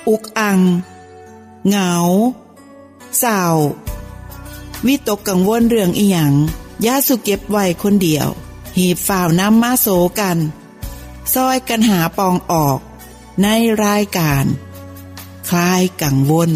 อุกอังเหงาเศร้าวิตกกังวลเรื่องอีหยังอย่าสุเก็บไว้คนเดียวหีบฝ่าวนำมาโสกันซอยกันหาปองออกในรายการคลายกังวล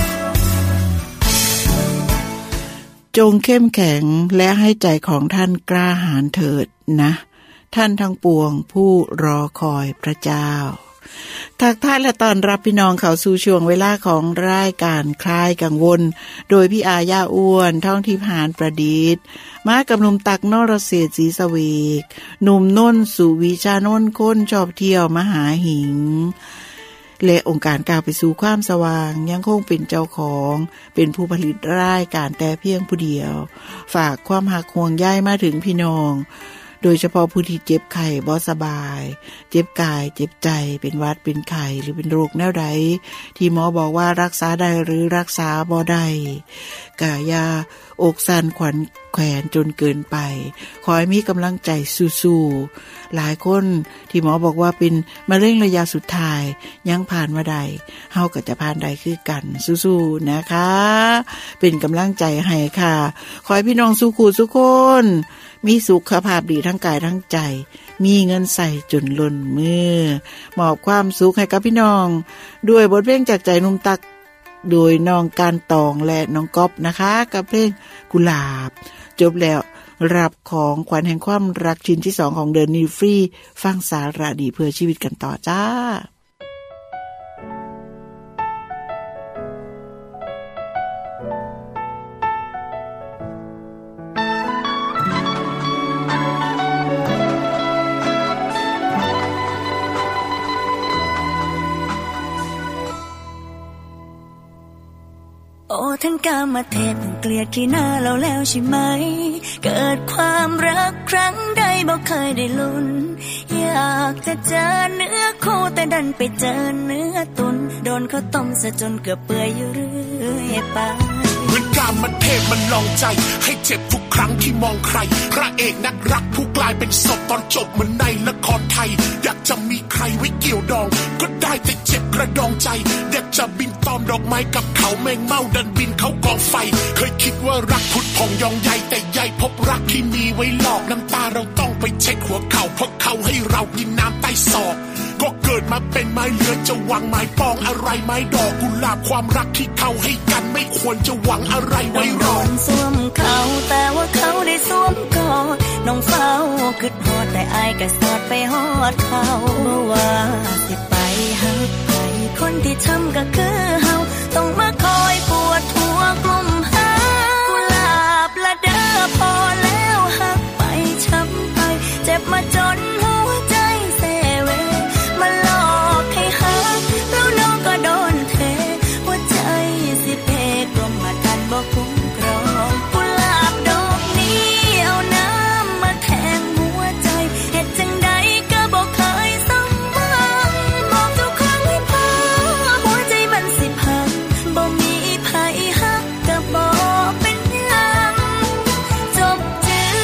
จงเข้มแข็งและให้ใจของท่านกล้าหาญเถิดนะท่านทั้งปวงผู้รอคอยพระเจ้าทักทายและต้อนรับพี่น้องเข้าสู่ช่วงเวลาของรายการคลายกังวลโดยพี่อาญาอ้วนท่องทิพย์หานประดิษฐ์มากับหนุ่มตักนรเศรษฐ์ศรีสเวกหนุ่มน้นสุวิชานนท์คนชอบเที่ยวมหาหิงและองค์การก้าวไปสู่ความสว่างยังคงเป็นเจ้าของเป็นผู้ผลิตรายการแต่เพียงผู้เดียวฝากความหักห่วงใยมาถึงพี่น้องโดยเฉพาะผู้ที่เจ็บไข้บ่สบายเจ็บกายเจ็บใจเป็นหวัดเป็นไข้หรือเป็นโรคแนวใดที่หมอบอกว่ารักษาได้หรือรักษาบ่ได้ก็อย่าอกสั่นขวัญแขวนจนเกินไปขอให้มีกำลังใจสู้ๆหลายคนที่หมอบอกว่าเป็นมะเร็งระยะสุดท้ายยังผ่านมาได้เฮาก็จะผ่านได้คือกันสู้ๆนะคะเป็นกำลังใจให้ค่ะขอให้พี่น้องสู้ๆทุกคนมีสุขภาพดีทั้งกายทั้งใจมีเงินใส่จนล้นมือมอบความสุขให้กับพี่น้องด้วยบทเพลงจากใจนุ่มตักโดยน้องการตองและน้องก๊อฟนะคะกับเพลงกุหลาบจบแล้วรับของขวัญแห่งความรักชิ้นที่2ของเดือนนี้ฟรีฟังสาระดีเพื่อชีวิตกันต่อจ้าโอ้ท่านกามเทพผู้เกลียดขี้หน้าเราแล้วใช่ไหมเกิดความรักครั้งใดบ่เคยได้ลุ้นอยากจะเจอเนื้อคู่แต่ดันไปเจอเนื้อตุนโดนเขาต้มซะจนเกือบเปื่อยอยู่เรื่อยไปเหมือนกามเทพมันลองใจให้เจ็บทุกครั้งที่มองใครพระเอกนักรักผู้กลายเป็นศพตอนจบเหมือนในละครไทยอยากจะมีใครไว้เกี่ยวดองก็ได้แต่เจ็บกระดองใจอยากจะบินตอมดอกไม้กับเขาแมงเม่าดันบินเขากองไฟเคยคิดว่ารักพุดพองยองใยแต่ใยพบรักที่มีไว้หลอกน้ำตาเราต้องไปเช็ดหัวเข่าเพราะเขาให้เรากินน้ำใต้ศอกก็เกิดมาเป็นไม้เลือจะหวังไม้ปองอะไรไม้ดอกกุหลาบความรักที่เขาให้กันไม่ควรจะหวังอะไรไว้รอสวมเขาแต่ว่าเขาได้สวมกอดน้องเฝ้าคิดฮอดแต่อายก็สอดไปฮอดเขาว่าสิไปหักไปคนที่ทำก็คือเฮาต้องมาคอยปวดหัวกลุ่มหากุหลาบละเด้อพอแล้วหักไปช้ำไปเจ็บมาจนหัวใจเซเวมาหลอกให้หักแล้วน้องก็โดนเทหัวใจสิเพกลมมาทันบ่คุ้มครองกุหลาบดอกนี้เอาน้ำมาแทงหัวใจเฮ็ดจังใดก็บ่เคยสมหวังบอกทุกครั้งให้พอหัวใจมันสิพังบ่มีไผฮักก็บ่เป็นหยังจบจื้อ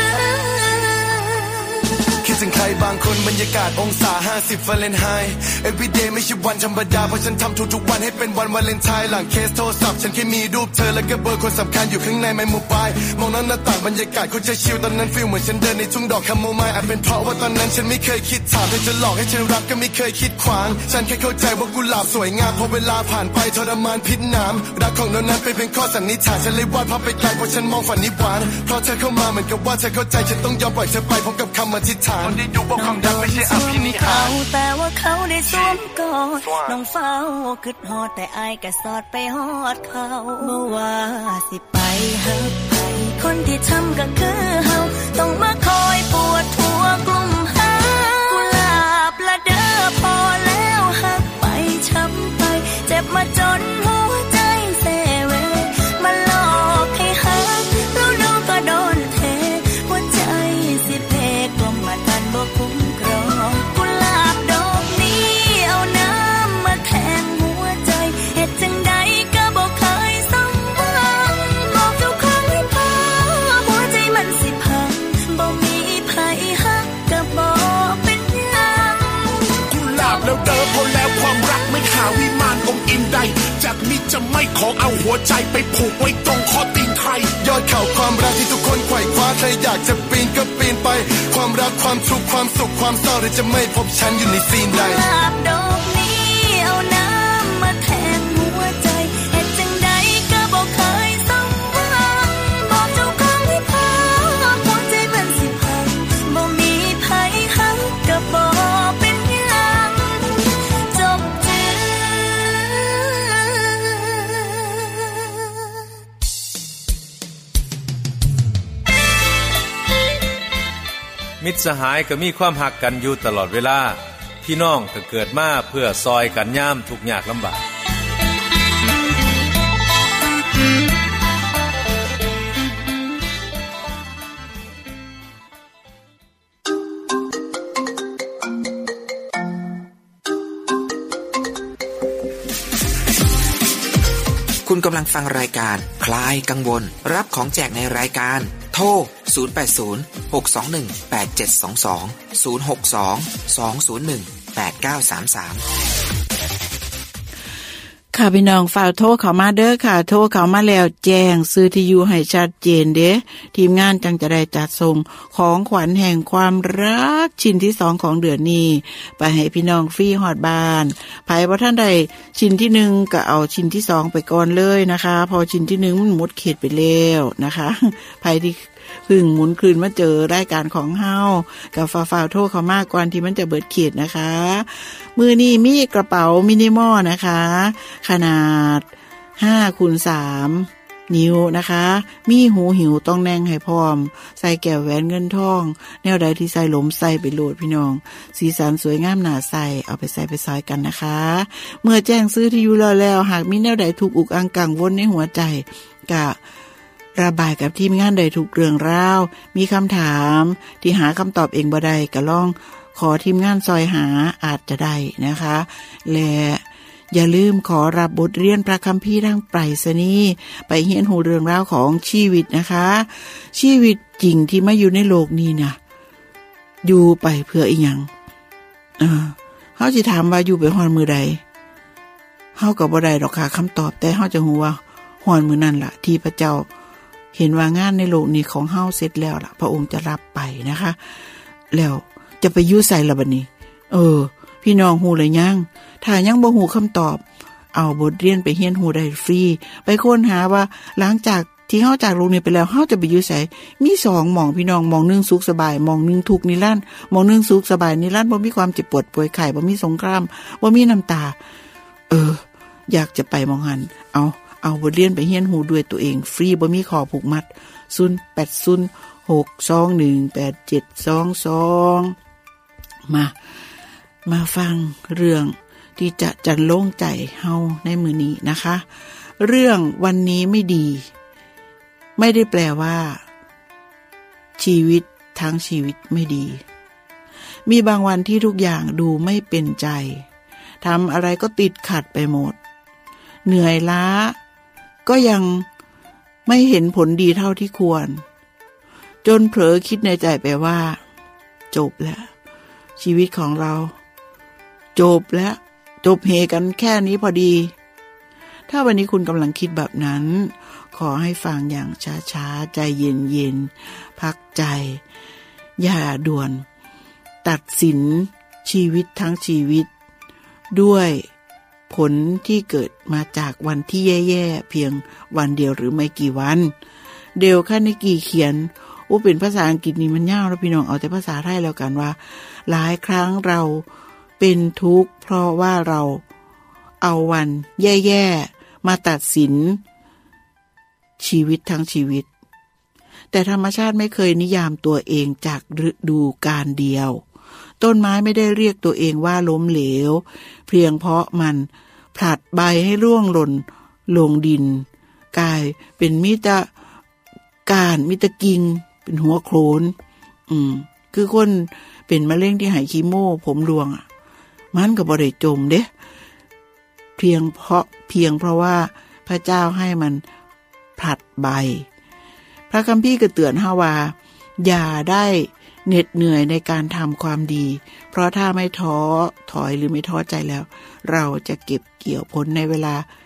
คิดถึงใครบางคนบรรยากาศองศา50 ฟาเรนไฮต์ Everyday ไม่ใช่วันธรรมดาเพราะฉันทำทุกๆวันให้เป็นวันวาเลนไทน์หลังเคสโทรศัพท์ฉันแค่มีรูปเธอแล้วก็เบอร์คนสำคัญอยู่ข้างในไมโมบายมองหน้าต่างบรรยากาศคนจะชิลตอนนั้นฟีลเหมือนฉันเดินในทุ่งดอกคาโมไมล์อาจเป็นเพราะว่าตอนนั้นฉันไม่เคยคิดถามเธอจะหลอกให้ฉันรักก็ไม่เคยคิดขวางฉันแค่เข้าใจว่ากุหลาบสวยงามพอเวลาผ่านไปทรมานพิษน้ำรักของเรานั้นเป็นเพียงข้อสันนิษฐานฉันเลยวาดภาพไปไกลเพราะฉันมองฝันนิพพานเพราะเธอเข้ามาเหมือนกับว่าเธอเข้าใจฉันต้องยอมปล่อยเธอไปพร้อมกับคำอธิษฐานคนที่ดูว่าความรักไม่ใช่อภินิหารแต่ว่าเขาได้สวมกอดน้องเฝ้าคิดฮอดแต่อายก็สอดไปฮอดเขาเมื่อว่าสิไปหักไปคนที่ทำก็คือเฮาต้องมาคอยปวดหัวกลุ่มหากุหลาบละเด้อพอแล้วหักไปช้ำไปเจ็บมาจนหัวใจเซเวมาหลอกให้หักแล้วน้องก็โดนเทหัวใจสิเพกลมมาทันบ่คุ้มครองกุหลาบดอกนี้เอาน้ำมาแทงหัวใจเฮ็ดจังใดก็บ่เคยสมหวังบอกทุกครั้งให้พอหัวใจมันสิพังบ่ต้องเอาหัวใจไปผูกไว้ตรงคอตีนใครยอดเขาความรักที่ทุกคนไขว่คว้าใครอยากจะปีนก็ปีนไปความรักความทุกข์ความสุขความเศร้าหรือจะไม่พบฉันอยู่ในซีนใดดอกนี้เอาน้ำมาแทงหัวใจเฮ็ดจังใดก็บ่เคยสมหวังบอกเจ้าของให้พาหัวใจมันสิพังบ่มีไผหักก็บ่เป็นหยังจบจือมิตรสหายก็มีความหักกันอยู่ตลอดเวลาพี่น้องก็เกิดมาเพื่อซอยกันยามทุกข์ยากลำบากคุณกำลังฟังรายการคลายกังวลรับของแจกในรายการโทร 080-621-8722 ค่ะพี่น้องฝากโทรเข้ามาเด้อค่ะโทรเข้ามาแล้วแจ้งซื้อที่อยู่ให้ชัดเจนเด้ทีมงานจังจะได้จัดส่งของขวัญแห่งความรักชิ้นที่2ของเดือนนี้ไปให้พี่น้องฟรีฮอดบ้านไผบ่ทันได้ชิ้นที่1ก็เอาชิ้นที่2ไปก่อนเลยนะคะพอชิ้นที่1มันหมดเขตไปแล้วนะคะไผที่พึ่งหมุนคืนมาเจอรายการของเฮากับฝ่าโทรเข้ามาก่อนที่มันจะเบิดเขตนะคะมือนี้มีกระเป๋ามินิมอลนะคะขนาด 5x3 นิ้วนะคะมีหูหิวต้องแนงให้พร้อมใส่แก้วแหวนเงินทองแนวใดที่ใส่หลมใส่ไปโหลดพี่น้องสีสันสวยงามน่าใส่เอาไปใส่ไปซอยกันนะคะเมื่อแจ้งซื้อที่อยู่แล้วหากมีแนวใดถูกอุกอังกังวลในหัวใจก็ระบายกับทีมงานได้ทุกเรื่องราวมีคำถามที่หาคำตอบเองบ่ได้ก็ลองขอทีมงานซอยหาอาจจะได้นะคะและอย่าลืมขอรับบทเรียนพระคัมภีร์ทางไปรษณีย์ไปเรียนรู้เรื่องราวของชีวิตนะคะชีวิตจริงที่มาอยู่ในโลกนี้นะอยู่ไปเพื่ออีหยังเฮาสิถามว่าอยู่ไปฮอดมื้อใดเฮาก็บ่ได้ดอกค่ะคำตอบแต่เฮาจะฮู้ว่าฮอดมื้อนั้นล่ะที่พระเจ้าเห็นว่างานในโลกนี้ของเฮาเสร็จแล้วล่ะพระองค์จะรับไปนะคะแล้วจะไปอยู่ไสล่ะบัดนี้พี่น้องฮู้หรือยังถ้ายังบ่ฮู้คำตอบเอาบทเรียนไปเรียนรู้ได้ฟรีไปค้นหาว่าหลังจากที่เฮาจากโลกนี้ไปแล้วเฮาจะไปอยู่ไสมี2หม่องพี่น้องหม่องนึงสุขสบายหม่องนึงทุกข์นิรันดร์หม่องนึงสุขสบายนิรันดร์บ่มีความเจ็บปวดป่วยไข้บ่มีสงครามบ่มีน้ำตาอยากจะไปหม่องหันเอาบทเรียนไปเรียนรู้ด้วยตัวเองฟรีบ่มีข้อผูกมัด0806218722มาฟังเรื่องที่จะจันโล่งใจเฮาในมื้อนี้นะคะเรื่องวันนี้ไม่ดีไม่ได้แปลว่าชีวิตทั้งชีวิตไม่ดีมีบางวันที่ทุกอย่างดูไม่เป็นใจทำอะไรก็ติดขัดไปหมดเหนื่อยล้าก็ยังไม่เห็นผลดีเท่าที่ควรจนเผลอคิดในใจไปว่าจบแล้วชีวิตของเราจบแล้วจบเฮกันแค่นี้พอดีถ้าวันนี้คุณกำลังคิดแบบนั้นขอให้ฟังอย่างช้าๆใจเย็นๆพักใจอย่าด่วนตัดสินชีวิตทั้งชีวิตด้วยผลที่เกิดมาจากวันที่แย่ๆเพียงวันเดียวหรือไม่กี่วันเดลคาเนกีเขียนเป็นภาษาอังกฤษนี่มันยาวแล้วพี่น้องเอาแต่ภาษาไทยแล้วกันว่าหลายครั้งเราเป็นทุกข์เพราะว่าเราเอาวันแย่ๆมาตัดสินชีวิตทั้งชีวิตแต่ธรรมชาติไม่เคยนิยามตัวเองจากฤดูกาลเดียวต้นไม้ไม่ได้เรียกตัวเองว่าล้มเหลวเพียงเพราะมันผลัดใบให้ร่วงหล่นลงดินกลายเป็นมิตรการมิตรกิ่งเป็นหัวโขนคือคนเป็นมะเร็งที่หายคีโมผมรวงมันก็บ่ได้จมเด้เพียงเพราะว่าพระเจ้าให้มันผลัดใบพระคัมภีร์ก็เตือนเฮาว่าอย่าได้เหน็ดเหนื่อยในการทำความดีเพราะถ้าไม่ท้อถอยหรือไม่ท้อใจแล้วเราจะเก็บเกี่ยวผลในเวลา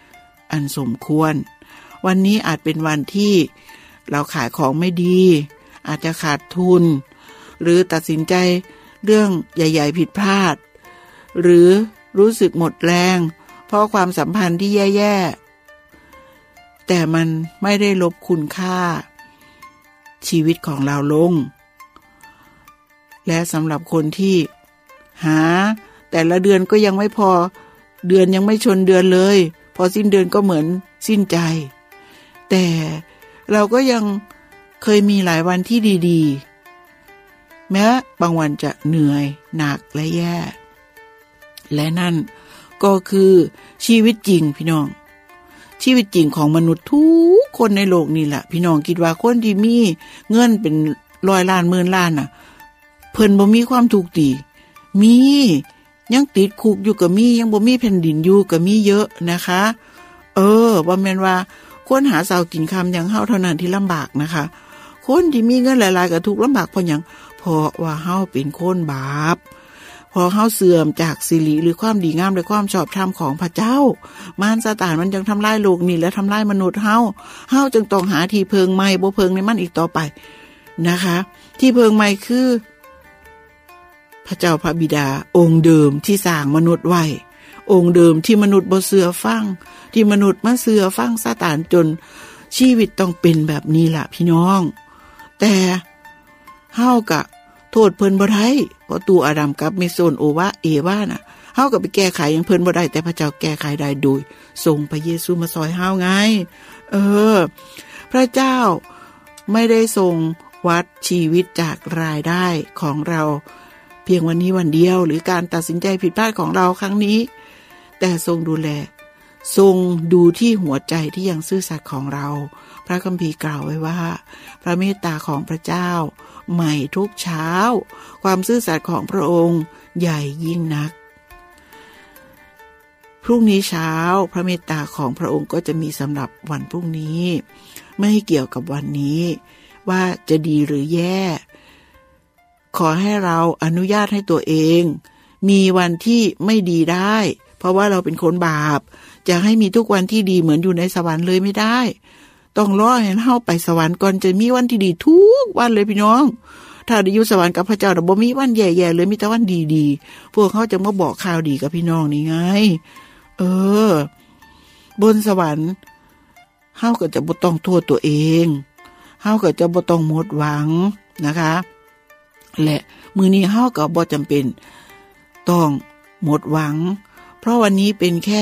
อันสมควรวันนี้อาจเป็นวันที่เราขายของไม่ดีอาจจะขาดทุนหรือตัดสินใจเรื่องใหญ่ๆผิดพลาดหรือรู้สึกหมดแรงเพราะความสัมพันธ์ที่แย่ๆแต่มันไม่ได้ลบคุณค่าชีวิตของเราลงและสำหรับคนที่หาแต่ละเดือนก็ยังไม่พอเดือนยังไม่ชนเดือนเลยพอสิ้นเดือนก็เหมือนสิ้นใจแต่เราก็ยังเคยมีหลายวันที่ดีๆแม้บางวันจะเหนื่อยหนักและแย่และนั่นก็คือชีวิตจริงพี่น้องชีวิตจริงของมนุษย์ทุกคนในโลกนี่แหละพี่น้องคิดว่าคนที่มีเงินเป็นร้อยล้านหมื่นล้านน่ะเพิ่นบ่มีความทุกข์ดีมียังติดคุกอยู่ก็มียังบ่มีแผ่นดินอยู่ก็มีเยอะนะคะบ่แม่นว่าคนหาเช้ากินค่ำอย่างเฮาเท่านั้นที่ลำบากนะคะคนที่มีเงินหลายๆก็ทุกข์ลำบากเพราะหยังเพราะว่าเฮาเป็นคนบาปพอเฮาเสื่อมจากสิริหรือความดีงามและความชอบธรรมของพระเจ้ามารซาตานมันจึงทำลายโลกนี้และทำลายมนุษย์เฮาจึงต้องหาที่เพิงใหม่บ่เพิงในมันอีกต่อไปนะคะที่เพิงใหม่คือพระเจ้าพระบิดาองค์เดิมที่สร้างมนุษย์ไว้องค์เดิมที่มนุษย์บ่เชื่อฟังที่มนุษย์มาเชื่อฟังซาตานจนชีวิตต้องเป็นแบบนี้ล่ะพี่น้องแต่เฮาก็โทษเพิ่นบ่ได้เพราะตัวอาดัมกับเมโซนโอวาเอวาน่ะเฮาก็ไปแก้ไขอย่างเพิ่นบ่ได้แต่พระเจ้าแก้ไขได้โดยส่งพระเยซูมาซอยเฮาไงพระเจ้าไม่ได้ทรงวัดชีวิตจากรายได้ของเราเพียงวันนี้วันเดียวหรือการตัดสินใจผิดพลาดของเราครั้งนี้แต่ทรงดูแลทรงดูที่หัวใจที่ยังซื่อสัตย์ของเราพระคัมภีร์กล่าวไว้ว่าพระเมตตาของพระเจ้าใหม่ทุกเช้าความซื่อสัตย์ของพระองค์ใหญ่ยิ่งนักพรุ่งนี้เช้าพระเมตตาของพระองค์ก็จะมีสำหรับวันพรุ่งนี้ไม่เกี่ยวกับวันนี้ว่าจะดีหรือแย่ขอให้เราอนุญาตให้ตัวเองมีวันที่ไม่ดีได้เพราะว่าเราเป็นคนบาปจะให้มีทุกวันที่ดีเหมือนอยู่ในสวรรค์เลยไม่ได้ต้องรอให้เฮาไปสวรรค์ก่อนจะมีวันที่ดีทุกวันเลยพี่น้องถ้าได้อยู่สวรรค์กับพระเจ้าบ่มีวันแย่ๆเลยมีแต่วันดีๆพวกเขาจะมาบอกข่าวดีกับพี่น้องนี่ไงบนสวรรค์เฮาก็จะบ่ต้องโทษตัวเองเฮาก็จะบ่ต้องหมดหวังนะคะและมื้อนี้เฮาก็บ่จำเป็นต้องหมดหวังเพราะวันนี้เป็นแค่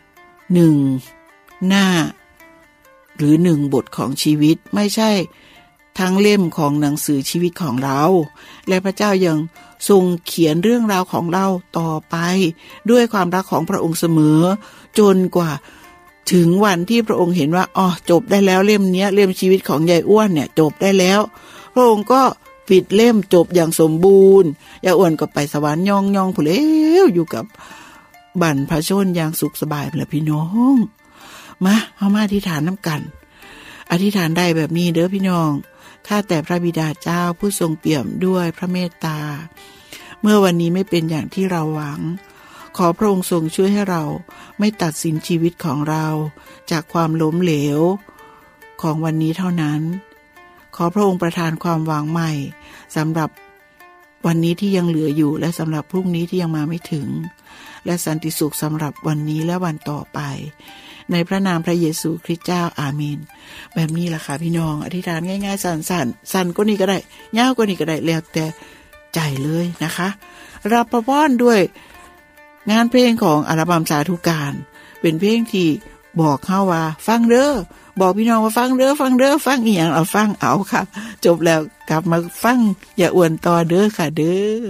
1หน้าหรือ1บทของชีวิตไม่ใช่ทั้งเล่มของหนังสือชีวิตของเราและพระเจ้ายังทรงเขียนเรื่องราวของเราต่อไปด้วยความรักของพระองค์เสมอจนกว่าถึงวันที่พระองค์เห็นว่าจบได้แล้วเล่มนี้เล่มชีวิตของยายอ้วนเนี่ยจบได้แล้วพระองค์ก็ปิดเล่มจบอย่างสมบูรณ์ยายอ้วนก็ไปสวรรค์ย่องๆผู้เลวอยู่กับบรรพชนอย่างสุขสบายเลยพี่น้องมาเอามาอธิษฐานน้ำกันอธิษฐานได้แบบนี้เด้อพี่น้องข้าแต่พระบิดาเจ้าผู้ทรงเปี่ยมด้วยพระเมตตาเมื่อวันนี้ไม่เป็นอย่างที่เราหวังขอพระองค์ทรงช่วยให้เราไม่ตัดสินชีวิตของเราจากความล้มเหลวของวันนี้เท่านั้นขอพระองค์ประทานความหวังใหม่สำหรับวันนี้ที่ยังเหลืออยู่และสำหรับพรุ่งนี้ที่ยังมาไม่ถึงและสันติสุขสำหรับวันนี้และวันต่อไปในพระนามพระเยซูคริสต์เจ้าอาเมนแบบนี้ล่ะค่ะพี่น้องอธิษฐานง่ายๆสั้นก็นี่ก็ได้ยาวก็นี่ก็ได้แล้วแต่ใจเลยนะคะรับประพรด้วยงานเพลงของอัลบั้มสาธุการเป็นเพลงที่บอกเฮาว่าฟังเด้อบอกพี่น้องว่าฟังเด้อฟังอีหยังเอาฟังเอาค่ะจบแล้วกลับมาฟังอย่าอ้วนต่อเด้อค่ะเด้อ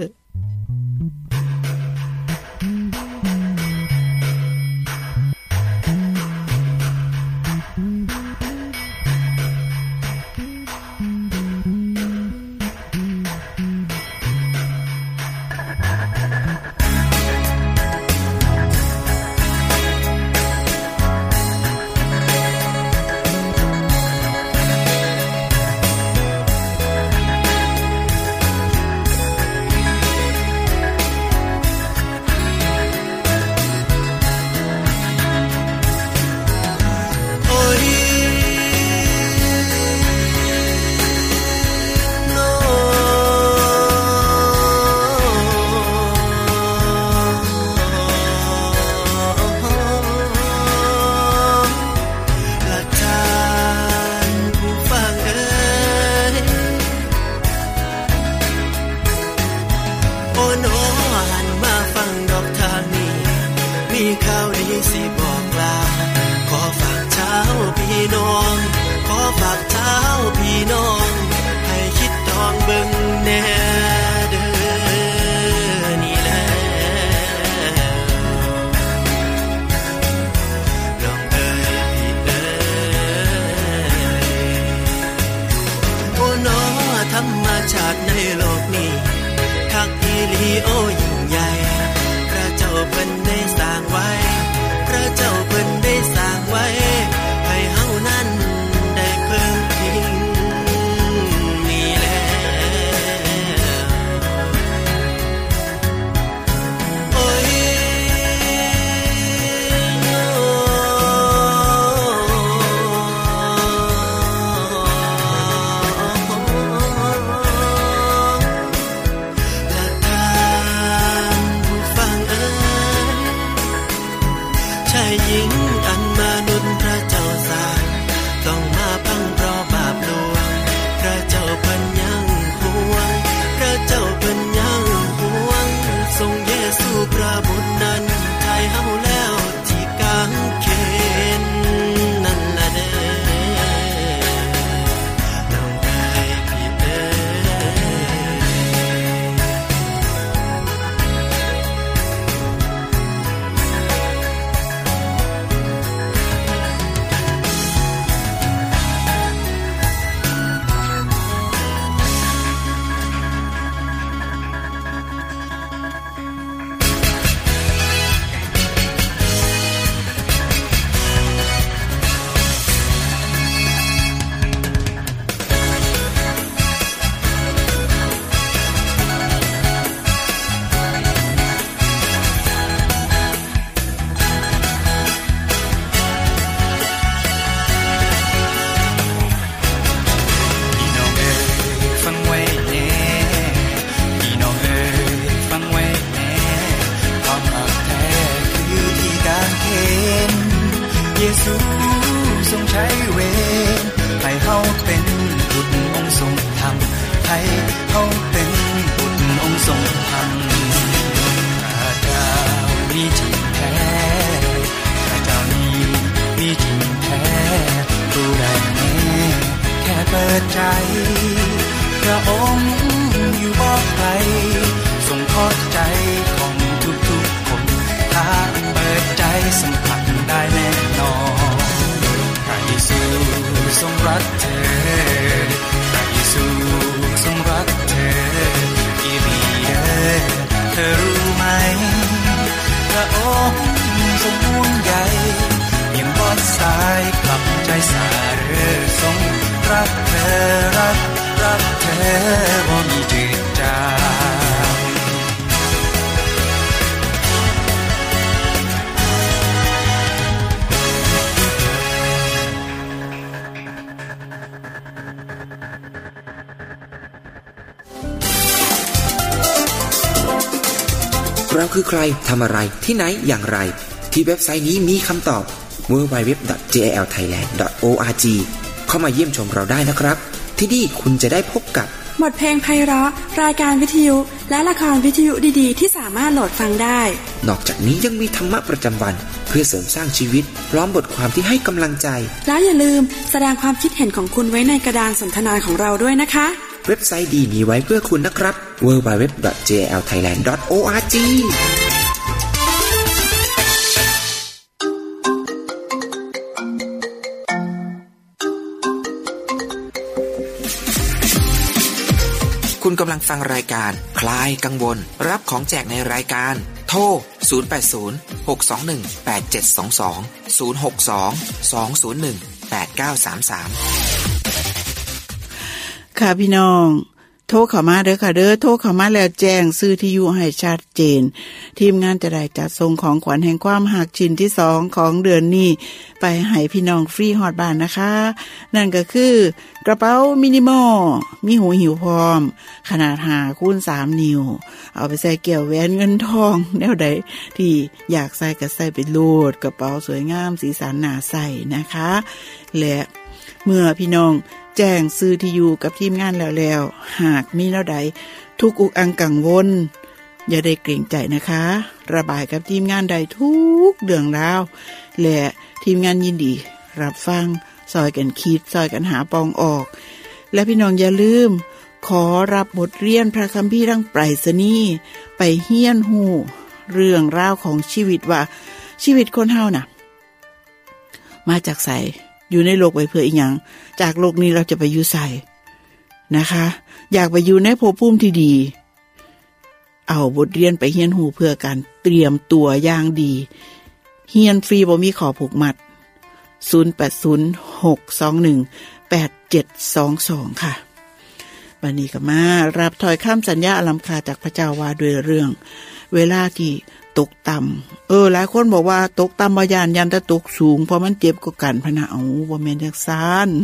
เธรรมชาติในโลกนี้คักอีหลีโอ้ยิ่งใหญ่พระเจ้าเพิ่นได้สร้างไว้พระเจ้าเพิ่นได้สร้างไว้ให้เฮานั้นได้เพิ่งพิงนี่แหละโอ้ยหญิงอันมนุษย์พระเจ้าสร้างต้องมาพังเพราะบาปลวงพระเจ้าเพิ่นยังห่วงพระเจ้าเพิ่นยังห่วงทรงเยซูพระบุตรนั้นไถ่เฮาแล้วที่กางเขนนั่นล่ะเด้อน้องได้พี่เด้อเยซูทรงใช้เวรให้เฮาเป็นบุตรองค์ทรงธรรมให้เฮาเป็นบุตรองค์ทรงธรรมพระเจ้ามีจริงแท้พระเจ้านี้มีจริงแท้รู้ได้แน่แค่เปิดใจพระองค์อยู่บ่ไกลทรงทอดใจของทุกๆคนถ้าเปิดใจสัมผัสได้แน่นอนพระเยซูทรงรักเธอพระเยซูทรงรักเธออีหลีเธอรู้ไหมพระองค์ทรงห่วงใยยังบ่สายกลับใจสาเร่อทรงรักเธอรักเธอบ่มีจืดจางเราคือใครทำอะไรที่ไหนอย่างไรที่เว็บไซต์นี้มีคำตอบ www.jalthailand.org เข้ามาเยี่ยมชมเราได้นะครับที่นี่คุณจะได้พบกับบทเพลงไพเราะรายการวิทยุและละครวิทยุดีๆที่สามารถโหลดฟังได้นอกจากนี้ยังมีธรรมะประจำวันเพื่อเสริมสร้างชีวิตพร้อมบทความที่ให้กำลังใจแล้วอย่าลืมแสดงความคิดเห็นของคุณไว้ในกระดานสนทนาของเราด้วยนะคะเว็บไซต์ดีมีไว้เพื่อคุณนะครับ www.jalthailand.org คุณกำลังฟังรายการคลายกังวลรับของแจกในรายการโทร 080-621-8722 062-201-8933 ค่ะพี่น้องโทรเข้ามาเด้อค่ะเด้อโทรเข้ามาแล้วแจ้งชื่อที่อยู่ให้ชัดเจนทีมงานจะได้จัดส่งของขวัญแห่งความหักชิ้นที่2ของเดือนนี้ไปให้พี่น้องฟรีฮอดบ้านนะคะนั่นก็คือกระเป๋ามินิมอลมีหูหิวพร้อมขนาด5x3 นิ้วเอาไปใส่เกี่ยวแหวนเงินทองแนวใดที่อยากใส่ก็ใส่ไปโลดกระเป๋าสวยงามสีสันน่าใส่นะคะและเมื่อพี่น้องแจ้งซื้อที่อยู่กับทีมงานแล้วหากมีแนวใดทุกอุกอังกังวลอย่าได้เกรงใจนะคะระบายกับทีมงานใดทุกเรื่องราวและทีมงานยินดีรับฟังซอยกันคิดซอยกันหาปองออกและพี่น้องอย่าลืมขอรับบทเรียนพระคัมภีร์ทางไปรษณีย์ไปเฮียนฮู้เรื่องราวของชีวิตว่าชีวิตคนเฮาน่ะมาจากไสอยู่ในโลกไว้เพื่ออีหยังจากโลกนี้เราจะไปอยู่ไสนะคะอยากไปอยู่ในภพภูมิที่ดีเอาบทเรียนไปเรียนรู้เพื่อการเตรียมตัวอย่างดีเรียนฟรีบ่มีขอผูกมัด0806218722ค่ะวันนี้ก็มารับถ้อยคำสัญญาอลัมคาจากพระเจ้าว่าด้วยเรื่องเวลาที่ตกต่ำหลายคนบอกว่าตกต่ำบ่ย่านยันแต่ตกสูงเพราะมันเจ็บกว่ากันพะนะเอาบ่แม่นจังซั่น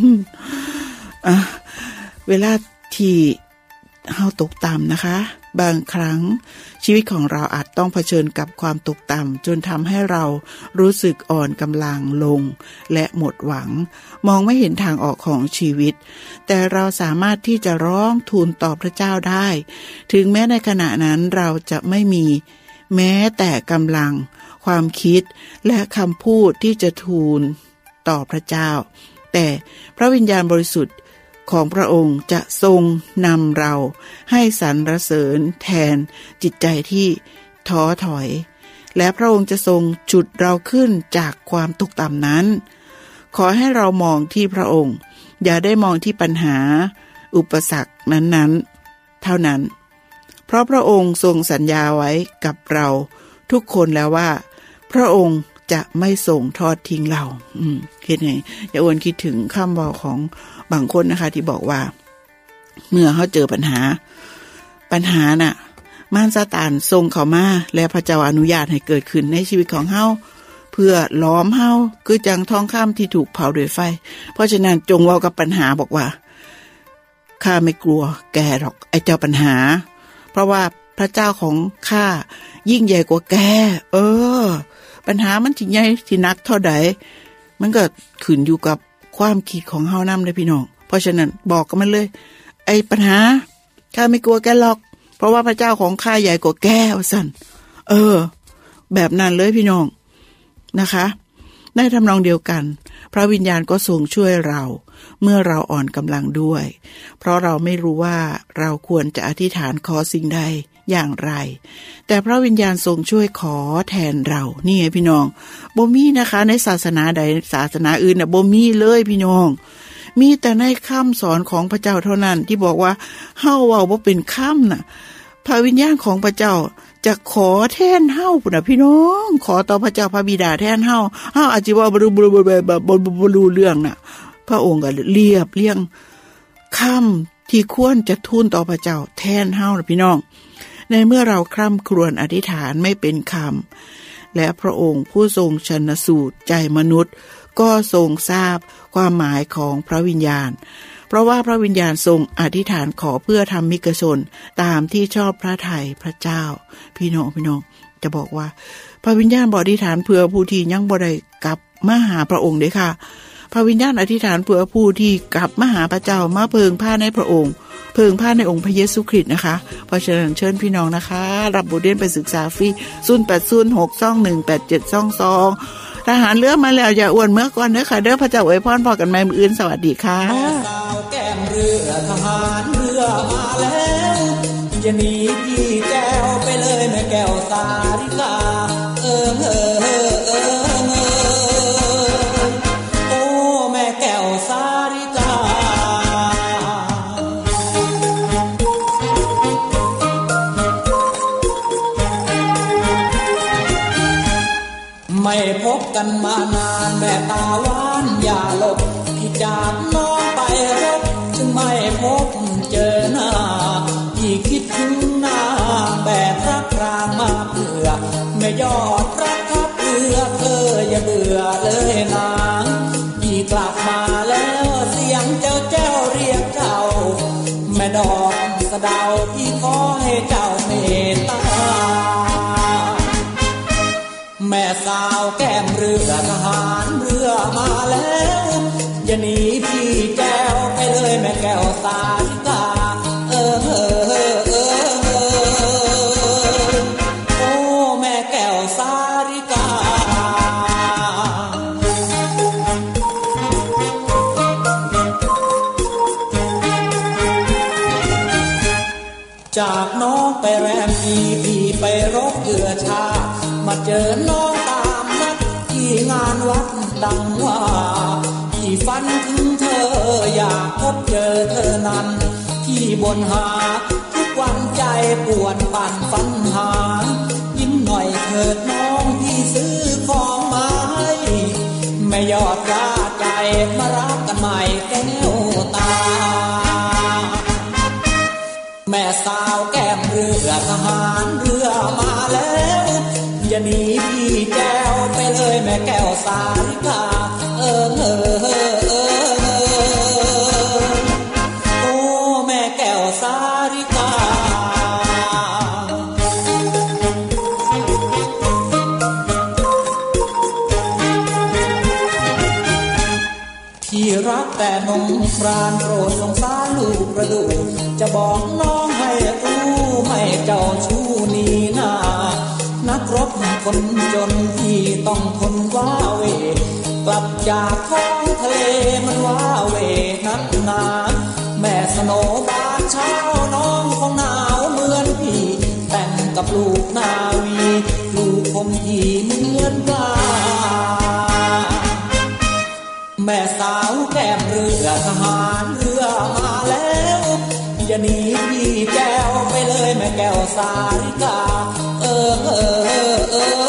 เวลาที่เฮาตกต่ำนะคะบางครั้งชีวิตของเราอาจต้องเผชิญกับความตกต่ำจนทำให้เรารู้สึกอ่อนกำลังลงและหมดหวังมองไม่เห็นทางออกของชีวิตแต่เราสามารถที่จะร้องทูลต่อพระเจ้าได้ถึงแม้ในขณะนั้นเราจะไม่มีแม้แต่กำลังความคิดและคำพูดที่จะทูลต่อพระเจ้าแต่พระวิญญาณบริสุทธิ์ของพระองค์จะทรงนำเราให้สรรเสริญแทนจิตใจที่ท้อถอยและพระองค์จะทรงจุดเราขึ้นจากความตกต่ำนั้นขอให้เรามองที่พระองค์อย่าได้มองที่ปัญหาอุปสรรคนั้นๆเท่านั้นเพราะพระองค์ทรงสัญญาไว้กับเราทุกคนแล้วว่าพระองค์จะไม่ส่งทอดทิ้งเราคิดไงอย่าอ้วนคิดถึงคำบอกของบางคนนะคะที่บอกว่าเมื่อเขาเจอปัญหาน่ะมารซาตานทรงเข้ามาและพระเจ้าอนุญาตให้เกิดขึ้นในชีวิตของเฮาเพื่อล้อมเฮาคือจังทองคำที่ถูกเผาด้วยไฟเพราะฉะนั้นจงเว้ากับปัญหาบอกว่าข้าไม่กลัวแกหรอกไอ้เจ้าปัญหาเพราะว่าพระเจ้าของข้ายิ่งใหญ่กว่าแกปัญหามันสิใหญ่สิหนักเท่าใดมันก็ขึ้นอยู่กับความคิดของเฮานำเด้อพี่น้องเพราะฉะนั้นบอกกับมันเลยไอ้ปัญหาข้าไม่กลัวแกหรอกเพราะว่าพระเจ้าของข้าใหญ่กว่าแกว่าซั่นแบบนั้นเลยพี่น้องนะคะในทำนองเดียวกันพระวิญญาณก็ทรงช่วยเราเมื่อเราอ่อนกำลังด้วยเพราะเราไม่รู้ว่าเราควรจะอธิษฐานขอสิ่งใดอย่างไรแต่พระวิญญาณทรงช่วยขอแทนเรานี่ไงพี่น้องบ่มีนะคะในศาสนาใดศาสนาอื่นน่ะบ่มีเลยพี่น้องมีแต่ในคำสอนของพระเจ้าเท่านั้นที่บอกว่าเฮาเว้าบ่เป็นคำน่ะพระวิญญาณของพระเจ้าจะขอแทนเฮาพุ่นน่ะพี่น้องขอต่อพระเจ้าพระบิดาแทนเฮาอาจสิว่าบ่รู้เรื่องน่ะพระองค์ก็เรียบเรียงคำที่ควรจะทูลต่อพระเจ้าแทนเฮาน่ะพี่น้องในเมื่อเราคร่ำครวญอธิษฐานไม่เป็นคำและพระองค์ผู้ทรงชันสูตรใจมนุษย์ก็ทรงทราบความหมายของพระวิญญาณเพราะว่าพระวิญญาณทรงอธิษฐานขอเพื่อทำมิกชนตามที่ชอบพระทัยพระเจ้าพี่น้องจะบอกว่าพระวิญญาณอธิษฐานเพื่อผู้ที่ยังบ่ได้กลับมาหาพระองค์เด้อค่ะพระวิญญาณอธิษฐานเพื่อผู้ที่กลับมาหาพระเจ้ามาเพิงผ้าในพระองค์เพิงผ้าในองค์พระเยซูคริสต์นะคะเพราะฉะนั้นเชิญพี่น้องนะคะรับบทเรียนไปศึกษาฟรี0806218722ทหารเรือมาแล้วอย่าอ้วนเมื่อก่อนเด้อค่ะเด้อพระเจ้าอวยพรพอกันใหม่มื้ออื่นสวัสดีค่ะสาวแก้มเรือทหารเรือมาแล้วอย่าหนีพี่แก้วไปเลยแม่แก้วสาริกาโอ้แม่แก้วสาริกาไม่พบกันมานานแม่ตาหวานอย่าหลบพี่จากน้องไปรบจึงไม่พบเจอหน้าพี่คิดถึงหน้าแบบรักรางมาเผื่อไม่ยอดรักทับเรือเธออย่าเบื่อเลยนางพี่กลับมาแล้วเสียงเจ้าแจ้วเรียกเจ้าแม่ดอกสะเดาพี่ขอให้เจ้าเมตตาแม่สาวแก้มเรือทหารเรือมาแล้วอย่าหนีพี่แก้วไปเลยแม่แก้วสาริกาโอ้แม่แก้วสาริกาจากน้องไปแรมพี่ไปรบเรือชามาเจอน้องตามนัดที่งานวัดดังว่าที่ฝันถึงเธออยากพบเจอเธอนั้นพี่บ่นหาทุกวันใจปวดปั่นฝันหายิ้มหน่อยเถิดน้องพี่ซื้อของมาให้แม่ยอดราใจมารักกันใหม่แก้วตาแม่สาวแก้มเรือทหารเรือมาแล้วอย่าหนีพี่แก้วไปเลยแม่แก้วสาริกาโอ้แม่แก้วสาริกาที่รักแต่นงครานโปรดสงสารลูกประดูจะบอกน้องให้รู้ไม่เจ้าชู้นี่นานักรบคนจนที่ต้องทนว้าเวกลับจากท้องทะเลมันว้าเวนักหนาแม่สโนบานเช้าน้องคงหนาวเหมือนพี่แต่งกับลูกนาวีลูกคมที่เหมือนปลาแม่สาวแก้มเรือทหารเรือมาแล้วอย่าหนีพี่แก้วไปเลยแม่แก้วสาริกา